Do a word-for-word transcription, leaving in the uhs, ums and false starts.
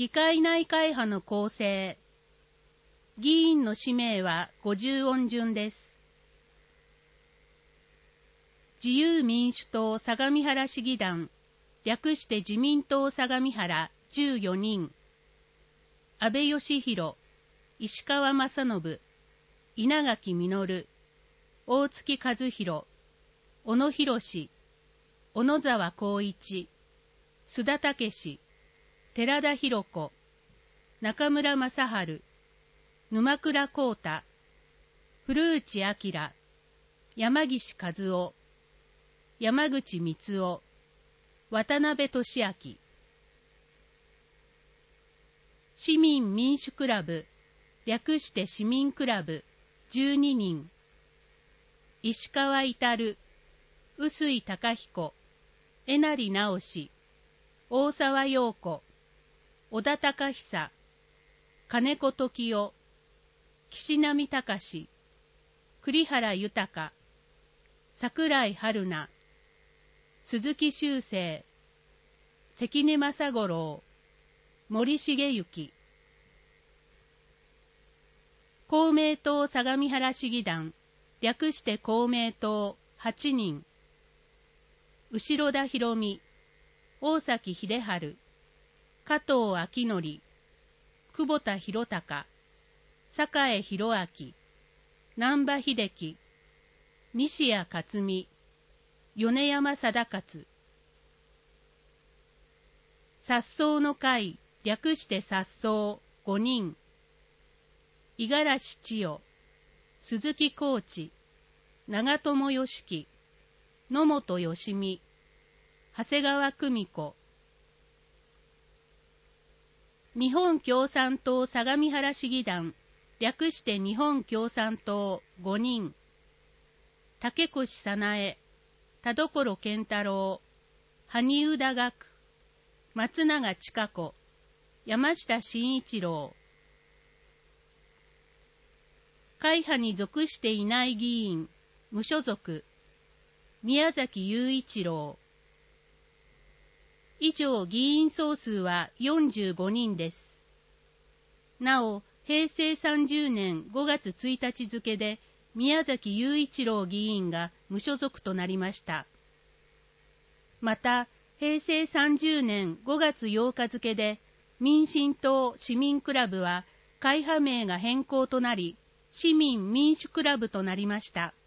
議会内会派の構成。議員の氏名はごじゅう音順です。自由民主党相模原市議団、略して自民党相模原じゅうよにん。安倍義弘、石川正信、稲垣実、大月和弘、小野博、小野沢光一、須田武、寺田裕子、中村正春、沼倉光太、古内明、山岸和夫、山口光夫、渡辺俊明。市民民主クラブ、略して市民クラブじゅうににん。石川至、臼井貴彦、江成直、大沢陽子、小田隆久、金子時夫、岸波隆、栗原豊、櫻井春菜、鈴木修正、関根正五郎、森重幸。公明党相模原市議団、略して公明党はちにん。後田博美、大崎秀治、加藤明則、久保田博隆、栄博明、難波秀樹、西谷克美、米山貞勝。殺走の会、略して殺走ごにん。五十嵐千代、鈴木浩地、長友義樹、野本義美、長谷川久美子。日本共産党相模原市議団、略して日本共産党ごにん。竹越早苗、田所健太郎、萩生田学、松永千佳子、山下慎一郎。会派に属していない議員、無所属、宮崎雄一郎。以上、議員総数はよんじゅうごにんです。なお、へいせいさんじゅうねんごがつついたち付で、宮崎雄一郎議員が無所属となりました。また、へいせいさんじゅうねんごがつようか付で、民進党市民クラブは会派名が変更となり、市民民主クラブとなりました。